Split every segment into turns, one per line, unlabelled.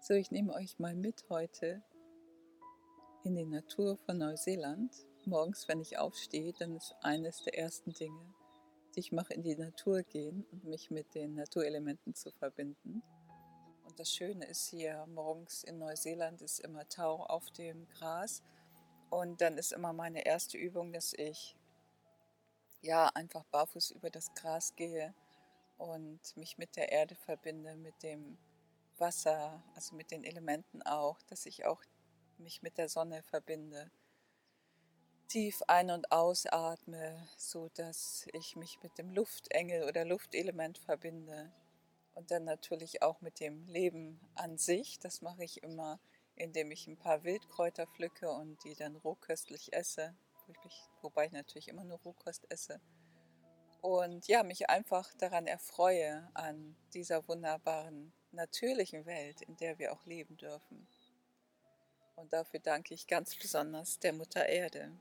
So, ich nehme euch mal mit heute in die Natur von Neuseeland. Morgens, wenn ich aufstehe, dann ist eines der ersten Dinge, die ich mache, in die Natur gehen und mich mit den Naturelementen zu verbinden. Und das Schöne ist hier morgens in Neuseeland ist immer Tau auf dem Gras. Und dann ist immer meine erste Übung, dass ich ja einfach barfuß über das Gras gehe und mich mit der Erde verbinde, mit dem Wasser, also mit den Elementen auch, dass ich auch mich mit der Sonne verbinde, tief ein- und ausatme, so dass ich mich mit dem Luftengel oder Luftelement verbinde und dann natürlich auch mit dem Leben an sich. Das mache ich immer, indem ich ein paar Wildkräuter pflücke und die dann rohköstlich esse, wobei ich natürlich immer nur Rohkost esse. Und ja, mich einfach daran erfreue, an dieser wunderbaren, natürlichen Welt, in der wir auch leben dürfen. Und dafür danke ich ganz besonders der Mutter Erde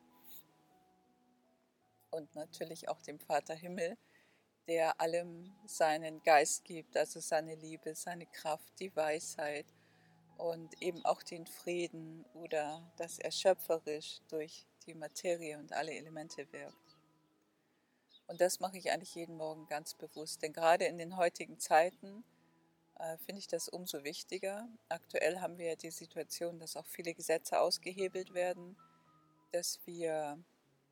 und natürlich auch dem Vater Himmel, der allem seinen Geist gibt, also seine Liebe, seine Kraft, die Weisheit und eben auch den Frieden oder dass er schöpferisch durch die Materie und alle Elemente wirkt. Und das mache ich eigentlich jeden Morgen ganz bewusst, denn gerade in den heutigen Zeiten finde ich das umso wichtiger. Aktuell haben wir ja die Situation, dass auch viele Gesetze ausgehebelt werden, dass wir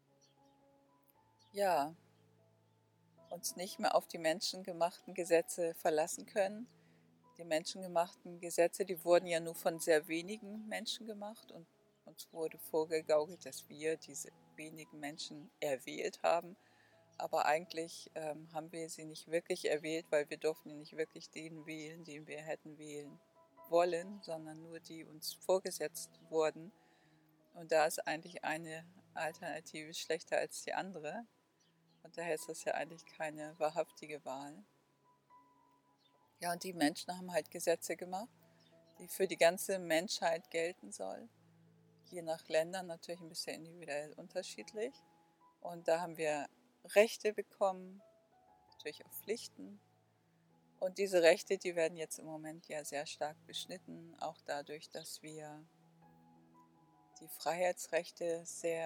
ja uns nicht mehr auf die menschengemachten Gesetze verlassen können. Die menschengemachten Gesetze, die wurden ja nur von sehr wenigen Menschen gemacht und uns wurde vorgegaukelt, dass wir diese wenigen Menschen erwählt haben. Aber eigentlich haben wir sie nicht wirklich erwählt, weil wir durften ja nicht wirklich den wählen, den wir hätten wählen wollen, sondern nur die uns vorgesetzt wurden. Und da ist eigentlich eine Alternative schlechter als die andere. Und daher ist das ja eigentlich keine wahrhaftige Wahl. Ja, und die Menschen haben halt Gesetze gemacht, die für die ganze Menschheit gelten sollen. Je nach Ländern natürlich ein bisschen individuell unterschiedlich. Und da haben wir Rechte bekommen, natürlich auch Pflichten. Und diese Rechte, die werden jetzt im Moment ja sehr stark beschnitten, auch dadurch, dass wir die Freiheitsrechte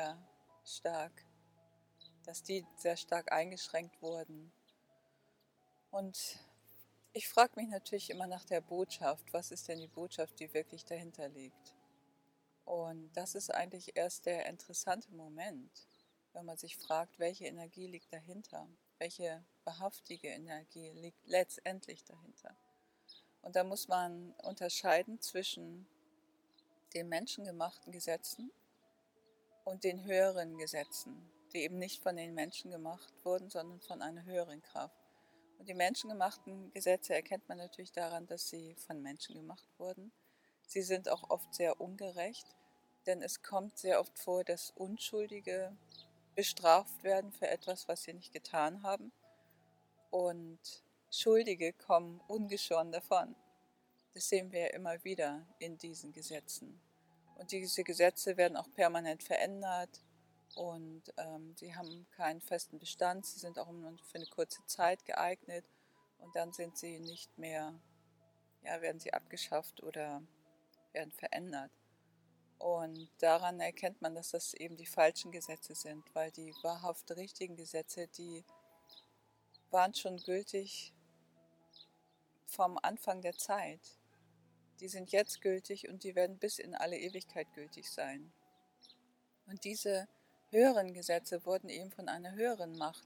dass die sehr stark eingeschränkt wurden. Und ich frage mich natürlich immer nach der Botschaft. Was ist denn die Botschaft, die wirklich dahinter liegt? Und das ist eigentlich erst der interessante Moment, wenn man sich fragt, welche Energie liegt dahinter? Welche wahrhaftige Energie liegt letztendlich dahinter? Und da muss man unterscheiden zwischen den menschengemachten Gesetzen und den höheren Gesetzen, die eben nicht von den Menschen gemacht wurden, sondern von einer höheren Kraft. Und die menschengemachten Gesetze erkennt man natürlich daran, dass sie von Menschen gemacht wurden. Sie sind auch oft sehr ungerecht, denn es kommt sehr oft vor, dass Unschuldige bestraft werden für etwas, was sie nicht getan haben. Und Schuldige kommen ungeschoren davon. Das sehen wir ja immer wieder in diesen Gesetzen. Und diese Gesetze werden auch permanent verändert und sie haben keinen festen Bestand. Sie sind auch nur für eine kurze Zeit geeignet und dann sind sie nicht mehr, ja, werden sie abgeschafft oder werden verändert. Und daran erkennt man, dass das eben die falschen Gesetze sind, weil die wahrhaft richtigen Gesetze, die waren schon gültig vom Anfang der Zeit. Die sind jetzt gültig und die werden bis in alle Ewigkeit gültig sein. Und diese höheren Gesetze wurden eben von einer höheren Macht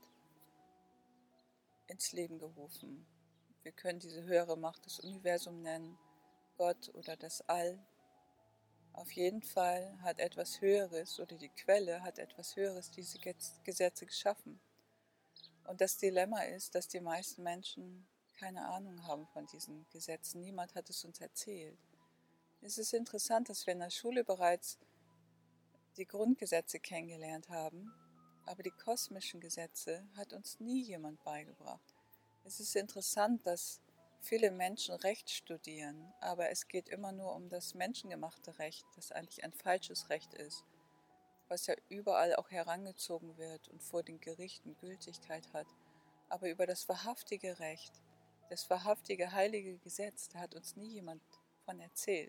ins Leben gerufen. Wir können diese höhere Macht das Universum nennen, Gott oder das All. Auf jeden Fall hat etwas Höheres oder die Quelle hat etwas Höheres diese Gesetze geschaffen. Und das Dilemma ist, dass die meisten Menschen keine Ahnung haben von diesen Gesetzen. Niemand hat es uns erzählt. Es ist interessant, dass wir in der Schule bereits die Grundgesetze kennengelernt haben, aber die kosmischen Gesetze hat uns nie jemand beigebracht. Es ist interessant, dass viele Menschen Recht studieren, aber es geht immer nur um das menschengemachte Recht, das eigentlich ein falsches Recht ist, was ja überall auch herangezogen wird und vor den Gerichten Gültigkeit hat. Aber über das wahrhaftige Recht, das wahrhaftige heilige Gesetz, da hat uns nie jemand von erzählt.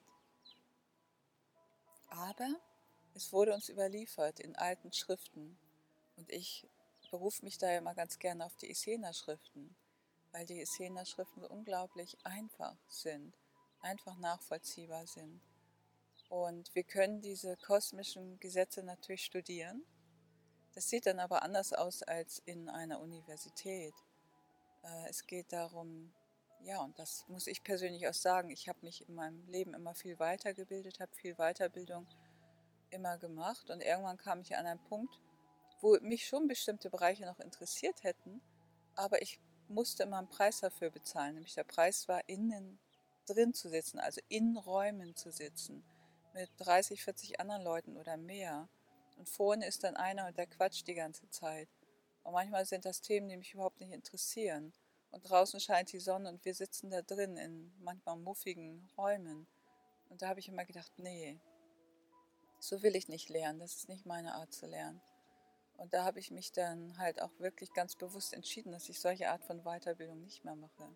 Aber es wurde uns überliefert in alten Schriften. Und ich berufe mich da ja immer ganz gerne auf die Essener-Schriften, weil die Essener-Schriften so unglaublich einfach sind, einfach nachvollziehbar sind. Und wir können diese kosmischen Gesetze natürlich studieren. Das sieht dann aber anders aus als in einer Universität. Es geht darum, ja, und das muss ich persönlich auch sagen, ich habe mich in meinem Leben immer viel weitergebildet, habe viel Weiterbildung immer gemacht und irgendwann kam ich an einen Punkt, wo mich schon bestimmte Bereiche noch interessiert hätten, aber ich musste immer einen Preis dafür bezahlen. Nämlich der Preis war, innen drin zu sitzen, also in Räumen zu sitzen, mit 30, 40 anderen Leuten oder mehr. Und vorne ist dann einer und der quatscht die ganze Zeit. Und manchmal sind das Themen, die mich überhaupt nicht interessieren. Und draußen scheint die Sonne und wir sitzen da drin in manchmal muffigen Räumen. Und da habe ich immer gedacht, nee, so will ich nicht lernen, das ist nicht meine Art zu lernen. Und da habe ich mich dann halt auch wirklich ganz bewusst entschieden, dass ich solche Art von Weiterbildung nicht mehr mache.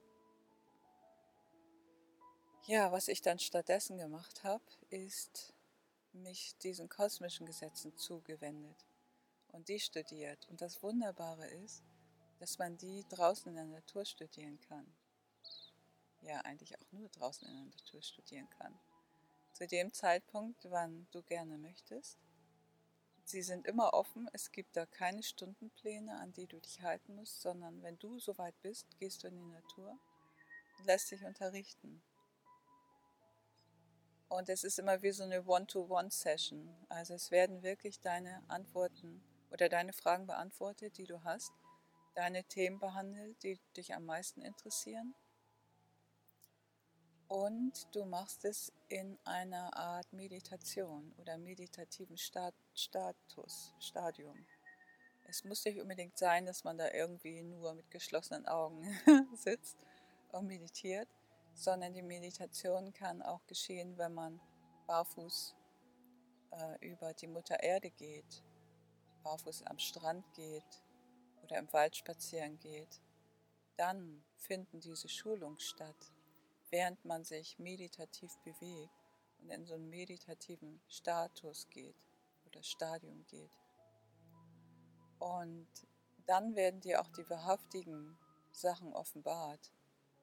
Ja, was ich dann stattdessen gemacht habe, ist mich diesen kosmischen Gesetzen zugewendet und die studiert. Und das Wunderbare ist, dass man die draußen in der Natur studieren kann. Ja, eigentlich auch nur draußen in der Natur studieren kann. Zu dem Zeitpunkt, wann du gerne möchtest. Sie sind immer offen, es gibt da keine Stundenpläne, an die du dich halten musst, sondern wenn du soweit bist, gehst du in die Natur und lässt dich unterrichten. Und es ist immer wie so eine One-to-One-Session. Also es werden wirklich deine Antworten oder deine Fragen beantwortet, die du hast, deine Themen behandelt, die dich am meisten interessieren. Und du machst es in einer Art Meditation oder meditativen Stadium. Es muss nicht unbedingt sein, dass man da irgendwie nur mit geschlossenen Augen sitzt und meditiert, sondern die Meditation kann auch geschehen, wenn man barfuß über die Mutter Erde geht, barfuß am Strand geht oder im Wald spazieren geht. Dann finden diese Schulungen statt, während man sich meditativ bewegt und in so einen meditativen Status geht oder Stadium geht. Und dann werden dir auch die wahrhaftigen Sachen offenbart.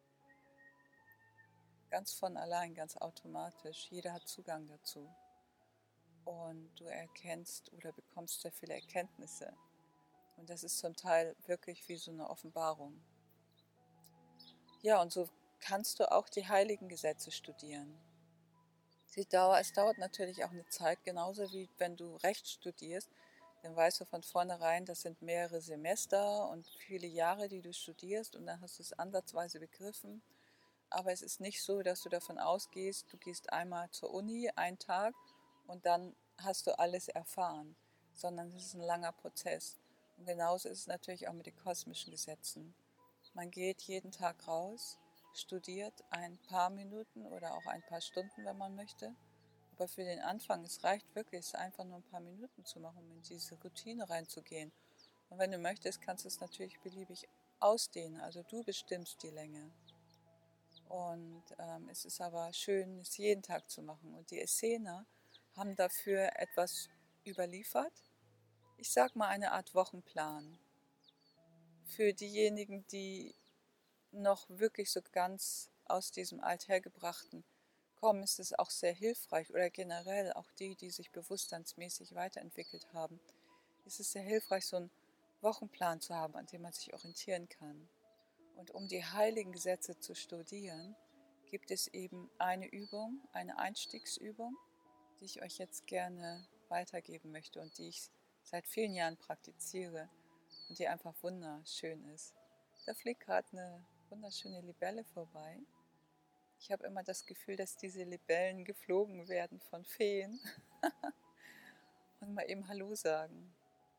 Ganz von allein, ganz automatisch. Jeder hat Zugang dazu. Und du erkennst oder bekommst sehr viele Erkenntnisse. Und das ist zum Teil wirklich wie so eine Offenbarung. Ja, und so kannst du auch die heiligen Gesetze studieren. Es dauert natürlich auch eine Zeit, genauso wie wenn du Recht studierst, dann weißt du von vornherein, das sind mehrere Semester und viele Jahre, die du studierst und dann hast du es ansatzweise begriffen. Aber es ist nicht so, dass du davon ausgehst, du gehst einmal zur Uni, einen Tag und dann hast du alles erfahren, sondern es ist ein langer Prozess. Und genauso ist es natürlich auch mit den kosmischen Gesetzen. Man geht jeden Tag raus, studiert ein paar Minuten oder auch ein paar Stunden, wenn man möchte. Aber für den Anfang, es reicht wirklich, es einfach nur ein paar Minuten zu machen, um in diese Routine reinzugehen. Und wenn du möchtest, kannst du es natürlich beliebig ausdehnen. Also du bestimmst die Länge. Und es ist aber schön, es jeden Tag zu machen. Und die Essener haben dafür etwas überliefert. Ich sag mal eine Art Wochenplan. Für diejenigen, die noch wirklich so ganz aus diesem Althergebrachten kommen, ist es auch sehr hilfreich oder generell auch die, die sich bewusstseinsmäßig weiterentwickelt haben, ist es sehr hilfreich, so einen Wochenplan zu haben, an dem man sich orientieren kann. Und um die heiligen Gesetze zu studieren, gibt es eben eine Übung, eine Einstiegsübung, die ich euch jetzt gerne weitergeben möchte und die ich seit vielen Jahren praktiziere und die einfach wunderschön ist. Da fliegt gerade eine wunderschöne Libelle vorbei. Ich habe immer das Gefühl, dass diese Libellen geflogen werden von Feen und mal eben Hallo sagen.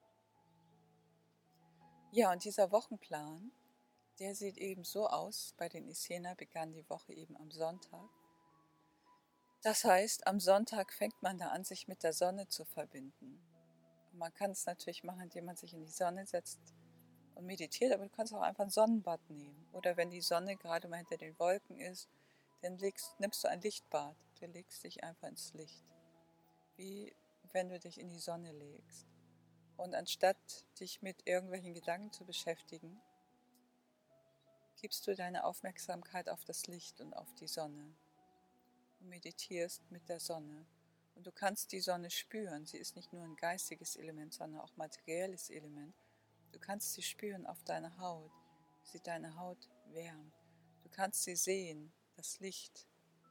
Ja, und dieser Wochenplan, der sieht eben so aus. Bei den Essener begann die Woche eben am Sonntag. Das heißt, am Sonntag fängt man da an, sich mit der Sonne zu verbinden. Und man kann es natürlich machen, indem man sich in die Sonne setzt und meditiert, aber du kannst auch einfach ein Sonnenbad nehmen. Oder wenn die Sonne gerade mal hinter den Wolken ist, dann nimmst du ein Lichtbad. Du legst dich einfach ins Licht, wie wenn du dich in die Sonne legst. Und anstatt dich mit irgendwelchen Gedanken zu beschäftigen, gibst du deine Aufmerksamkeit auf das Licht und auf die Sonne und meditierst mit der Sonne. Und du kannst die Sonne spüren. Sie ist nicht nur ein geistiges Element, sondern auch materielles Element. Du kannst sie spüren auf deiner Haut, wie sie deine Haut wärmt. Du kannst sie sehen, das Licht.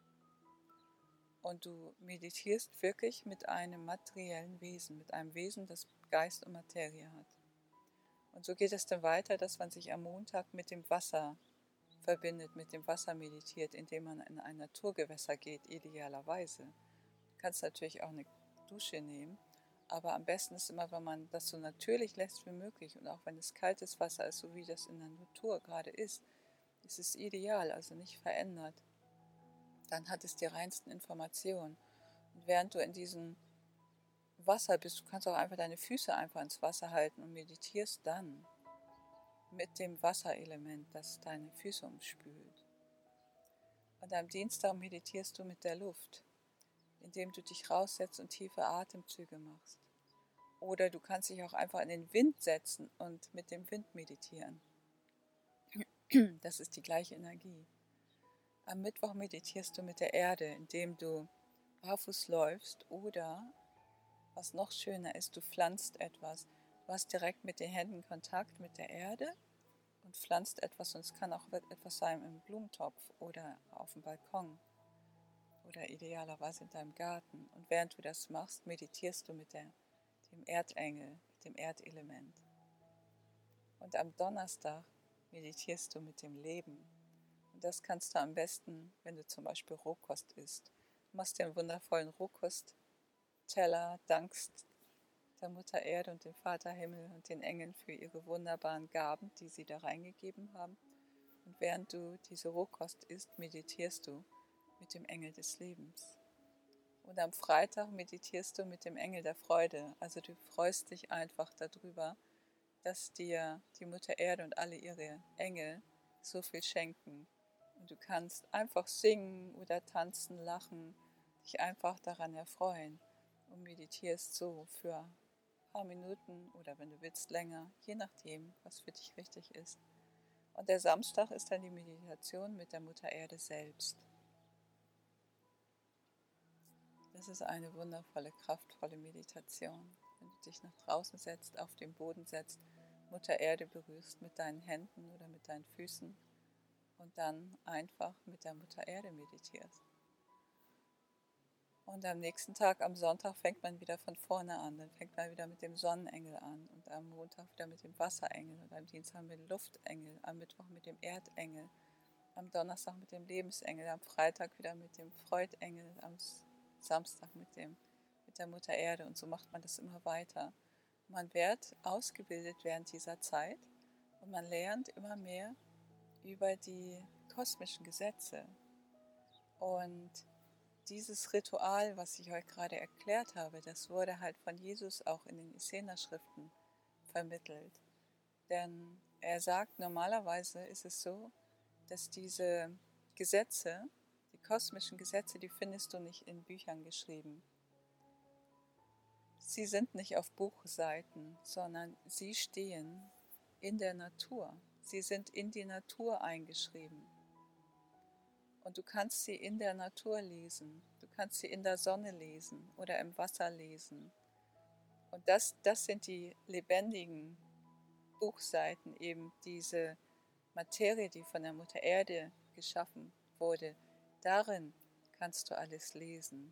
Und du meditierst wirklich mit einem materiellen Wesen, mit einem Wesen, das Geist und Materie hat. Und so geht es dann weiter, dass man sich am Montag mit dem Wasser verbindet, mit dem Wasser meditiert, indem man in ein Naturgewässer geht, idealerweise. Du kannst natürlich auch eine Dusche nehmen, aber am besten ist immer, wenn man das so natürlich lässt wie möglich. Und auch wenn es kaltes Wasser ist, so wie das in der Natur gerade ist es ideal, also nicht verändert. Dann hat es die reinsten Informationen. Und während du in diesem Wasser bist, du kannst auch einfach deine Füße einfach ins Wasser halten und meditierst dann mit dem Wasserelement, das deine Füße umspült. Und am Dienstag meditierst du mit der Luft, indem du dich raussetzt und tiefe Atemzüge machst. Oder du kannst dich auch einfach in den Wind setzen und mit dem Wind meditieren. Das ist die gleiche Energie. Am Mittwoch meditierst du mit der Erde, indem du barfuß läufst oder, was noch schöner ist, du pflanzt etwas. Du hast direkt mit den Händen Kontakt mit der Erde und pflanzt etwas. Und es kann auch etwas sein im Blumentopf oder auf dem Balkon oder idealerweise in deinem Garten. Und während du das machst, meditierst du mit dem Erdengel, mit dem Erdelement. Und am Donnerstag meditierst du mit dem Leben. Und das kannst du am besten, wenn du zum Beispiel Rohkost isst. Du machst dir einen wundervollen Rohkostteller, dankst der Mutter Erde und dem Vater Himmel und den Engeln für ihre wunderbaren Gaben, die sie da reingegeben haben. Und während du diese Rohkost isst, meditierst du mit dem Engel des Lebens. Und am Freitag meditierst du mit dem Engel der Freude. Also du freust dich einfach darüber, dass dir die Mutter Erde und alle ihre Engel so viel schenken. Und du kannst einfach singen oder tanzen, lachen, dich einfach daran erfreuen und meditierst so für ein paar Minuten oder wenn du willst länger, je nachdem, was für dich richtig ist. Und der Samstag ist dann die Meditation mit der Mutter Erde selbst. Das ist eine wundervolle, kraftvolle Meditation. Wenn du dich nach draußen setzt, auf den Boden setzt, Mutter Erde berührst mit deinen Händen oder mit deinen Füßen und dann einfach mit der Mutter Erde meditierst. Und am nächsten Tag, am Sonntag, fängt man wieder von vorne an. Dann fängt man wieder mit dem Sonnenengel an und am Montag wieder mit dem Wasserengel und am Dienstag mit dem Luftengel, am Mittwoch mit dem Erdengel, am Donnerstag mit dem Lebensengel, am Freitag wieder mit dem Freudengel, am Samstag mit der Mutter Erde. Und so macht man das immer weiter. Man wird ausgebildet während dieser Zeit und man lernt immer mehr über die kosmischen Gesetze. Und dieses Ritual, was ich euch gerade erklärt habe, das wurde halt von Jesus auch in den Essener-Schriften vermittelt. Denn er sagt, normalerweise ist es so, dass diese Gesetze, die kosmischen Gesetze, die findest du nicht in Büchern geschrieben. Sie sind nicht auf Buchseiten, sondern sie stehen in der Natur. Sie sind in die Natur eingeschrieben. Und du kannst sie in der Natur lesen. Du kannst sie in der Sonne lesen oder im Wasser lesen. Und das sind die lebendigen Buchseiten, eben diese Materie, die von der Mutter Erde geschaffen wurde. Darin kannst du alles lesen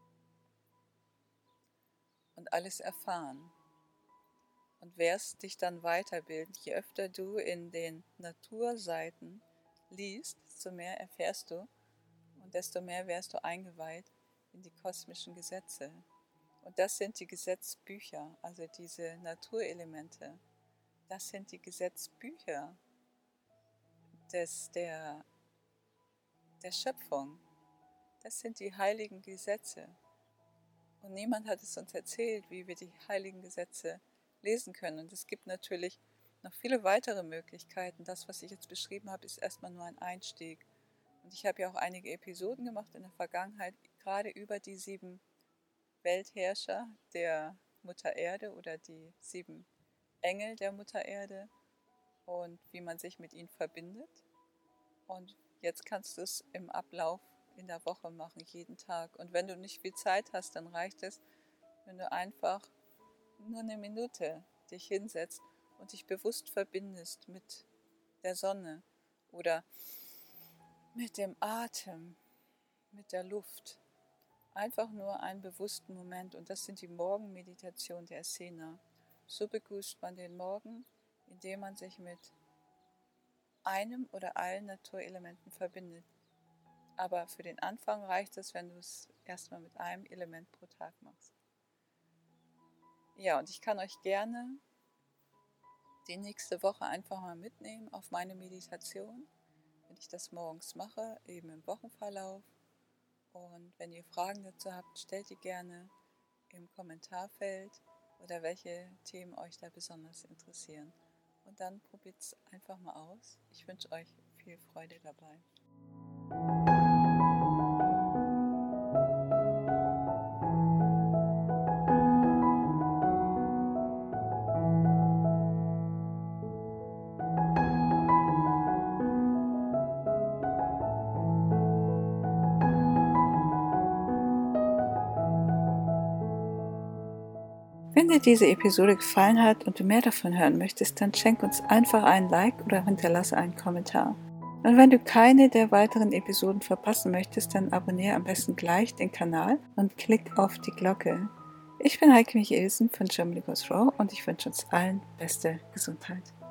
und alles erfahren. Und wirst dich dann weiterbilden. Je öfter du in den Naturseiten liest, desto mehr erfährst du und desto mehr wirst du eingeweiht in die kosmischen Gesetze. Und das sind die Gesetzbücher, also diese Naturelemente. Das sind die Gesetzbücher der Schöpfung. Das sind die heiligen Gesetze. Und niemand hat es uns erzählt, wie wir die heiligen Gesetze lesen können. Und es gibt natürlich noch viele weitere Möglichkeiten. Das, was ich jetzt beschrieben habe, ist erstmal nur ein Einstieg. Und ich habe ja auch einige Episoden gemacht in der Vergangenheit, gerade über die 7 Weltherrscher der Mutter Erde oder die 7 Engel der Mutter Erde und wie man sich mit ihnen verbindet. Und jetzt kannst du es im Ablauf in der Woche machen, jeden Tag. Und wenn du nicht viel Zeit hast, dann reicht es, wenn du einfach nur eine Minute dich hinsetzt und dich bewusst verbindest mit der Sonne oder mit dem Atem, mit der Luft. Einfach nur einen bewussten Moment, und das sind die Morgenmeditationen der Essena. So begrüßt man den Morgen, indem man sich mit einem oder allen Naturelementen verbindet. Aber für den Anfang reicht es, wenn du es erstmal mit einem Element pro Tag machst. Ja, und ich kann euch gerne die nächste Woche einfach mal mitnehmen auf meine Meditation, wenn ich das morgens mache, eben im Wochenverlauf. Und wenn ihr Fragen dazu habt, stellt die gerne im Kommentarfeld oder welche Themen euch da besonders interessieren. Und dann probiert es einfach mal aus. Ich wünsche euch viel Freude dabei. Wenn dir diese Episode gefallen hat und du mehr davon hören möchtest, dann schenk uns einfach einen Like oder hinterlasse einen Kommentar. Und wenn du keine der weiteren Episoden verpassen möchtest, dann abonniere am besten gleich den Kanal und klick auf die Glocke. Ich bin Heike Michelsen von Germany Goes Raw und ich wünsche uns allen beste Gesundheit.